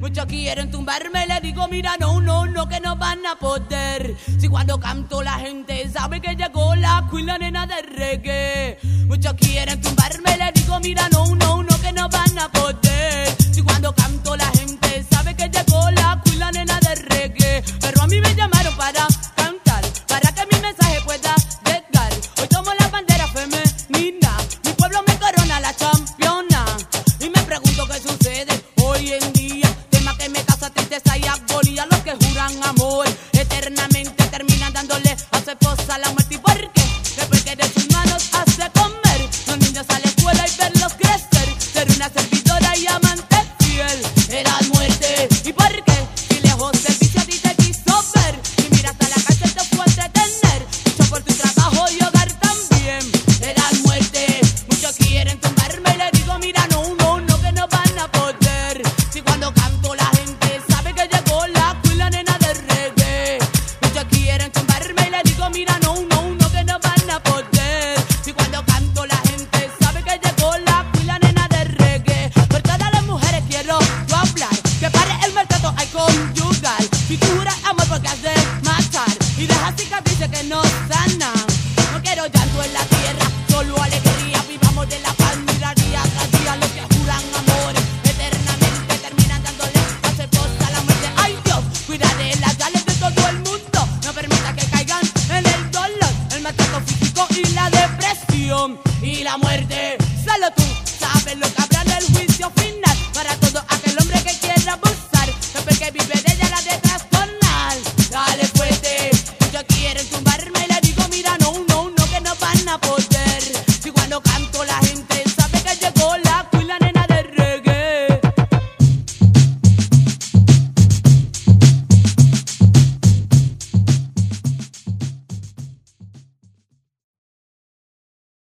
Muchos quieren tumbarme, le digo mira no, no, no, que no van a poder. Si cuando canto la gente sabe que llegó la Queen, la nena de reggae. Muchos quieren tumbarme, le digo mira no, no, no, que no van a poder.